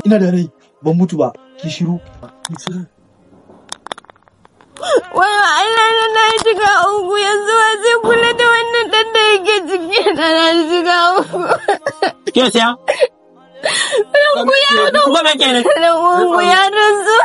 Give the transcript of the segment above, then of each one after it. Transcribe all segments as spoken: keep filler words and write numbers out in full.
ina da rai ban mutu ba ki shiru ki shiru. Wai Allah na na shiga uku yanzu ba zai kula da wannan dan da yake ciki na na shiga uku. Ke siya? Ranku ya rasu. Kuma me kenan? Ranku ya rasu.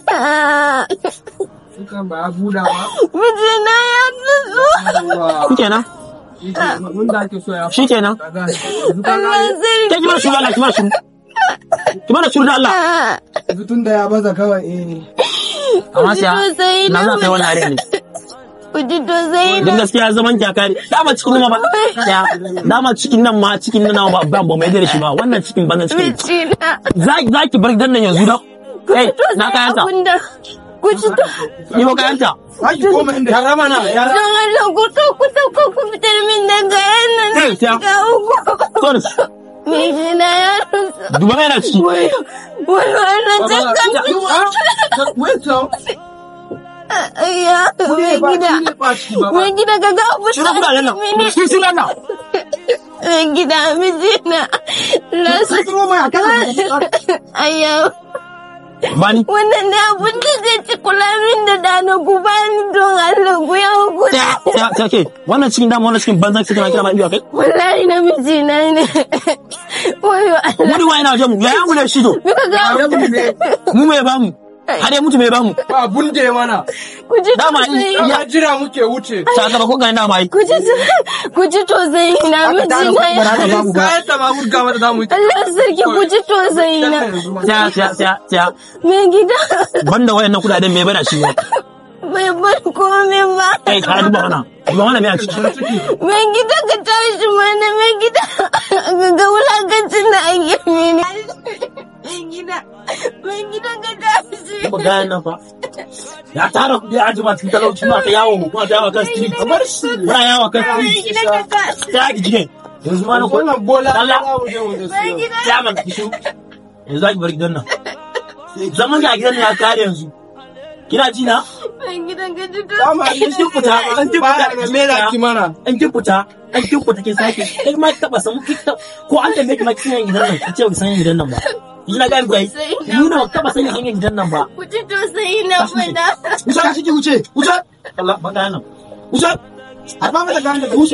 Sukan ba a buɗa ba. Mijina ya rasu. Shi kenan? Mun da ake so ya Shi kenan? Allah sarki. Ke ki mana shuru Allah ki mana shuru. Ki mana shuru da Allah. Tun da ya baza kawai eh. Amma siya na za ka yi wani are ne. Ku ji to sai Duk gaskiya zaman kyakari. Dama cikin nan ba. Ya, dama cikin nan ma cikin nan ba ba mai da shi ba. Wannan cikin banzan cikin. mijina. Za za ki bar dan nan yanzu da. Eh, na kayanta. Ku ci to. Ni ba kayanta. Ai koma inda ya rama na ya rama. Don Allah ku to ku to ku fitar min daga yannan. Eh, siya. Ga uku. Sorry. Mijina ya rasu. Duba mai na ciki. Wai wannan jakkan. Wait now. Ayya, mai gida. Mai gida ka ga abu Shuru kuɗa nan. mini. Shi shi nan. Mai gida mijina. Rasu. Ayya. Bani. Wannan ne abin da zai ci kula min da dana ku bani don Allah ku ya ku. Ya ya ke. Wannan cikin dama wannan cikin banzan cikin na kira ma iya kai. Wallahi na mijina ne. Wayo Allah. Wani wa ina jamu. Ya yamu ne shi to. Mu me ba mu. Har ya mutu me ba mu. Ba abun da ya mana. Ku ji Dama tausayi ya- na. Ya jira muke wuce. Saka ba ko ga ina mai. Ku ji ku ji tausayi na mijina ya. Kayan ta ma murga mata za mu yi. Allah sarki ku ji tausayi na. Ya ya ya ya. Mai gida Banda wayannan kudaden me bada shi ne. bai bar komai ba. Kai ka duba wannan. Duba wannan me a ciki. Mai gida ka tashi mana mai gida ga wulakancin da ake mini. Mai gida mai gida ka tashi. Ba ga nan fa. Ya tara kudi a jima cikin talauci ma ta yawo kuma ta yawo kan street. Kamar shi ba yawo kan Mai street. gida ka tashi. Ta ki jige. Yanzu ma na ko Wannan bola Allah. za mu je mu da Mai su. gida Ya man ki shi. Yanzu za ki bar gidan nan. Zaman ga gidan nan ya kare yanzu. Kina ji na? mai gida ka ji Dama tausayi. in kin fita, an kin fita daga mera ki mana. An kin fita, an kin fita kin sake. Kai ma ki taba samu ki ta ko an da miki ma kin san gidan nan, ki ce ki san gidan nan ba. Ki na ga gai. Ni na taba san hanyar gidan nan ba. Ku ji tausayi na fada. Wuce ciki wuce wuce. Allah ba ga nan. Wuce. Har ba mata ganda wuce.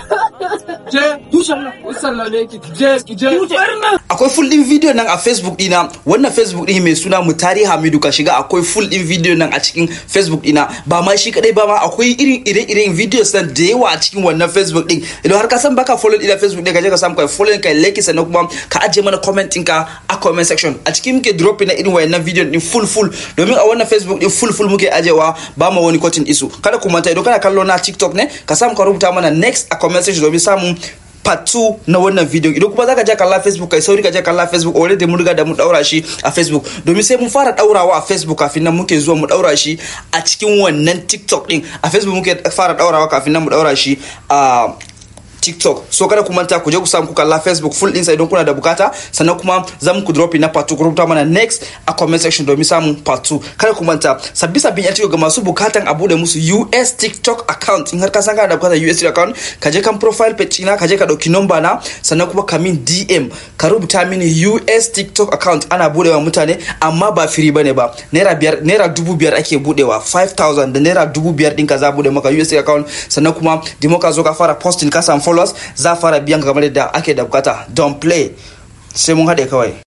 Je, tushen nan. Usalla ne ki je, ki je. Akwai full din video nan a Facebook dina. Wannan Facebook din mai suna Mutari Hamidu, ka shiga akwai full din video nan a cikin Facebook dina. Ba ma shi kadai ba ma akwai irin ire-iren videos nan da yawa a cikin wannan Facebook din. Idan har ka san baka follow ina Facebook din, ka je ka samu kai follow kai like sannan kuma ka aje mana comment ɗinka a comment section. A cikin muke drop na irin wayannan video din full full, domin a wannan Facebook din full full muke ajewa, ba ma wani cutting isu. Kada ku manta idan kana kallo na TikTok ne, ka samu ka rubuta mana next a comment section domin samun part two na wannan video. Idan kuma zaka je kalla Facebook, kai sauri ka je kalla Facebook, already mun riga da mu daura shi a Facebook, domin sai mun fara daurawa a Facebook kafin nan muke zuwa mu daura shi a cikin wannan TikTok din. A Facebook muke fara daurawa kafin nan mu daura shi a TikTok. So kada ku manta ku je ku samu ku kalla Facebook full din sai don kuna da bukata, sannan kuma za mu ku drop na part two, ku rubuta mana next a comment section domin samun part two. Kada ku manta sabbi sabbin yan TikTok ga masu bukatan a bude musu U S TikTok account. In har ka san kana da bukatar U S TikTok account, ka je kan profile page na, ka je ka dauki number na, sannan kuma ka min D M ka rubuta mini U S TikTok account. Ana budewa mutane amma ba free bane ba. Naira biyar naira dubu biyar ake budewa, five thousand da naira dubu biyar din ka za bude maka U S TikTok account. Sannan kuma dimo ka zo ka fara posting ka samu followers, za fara biyan kamar yadda ake da bukata. Don't play, sai mun haɗe kawai.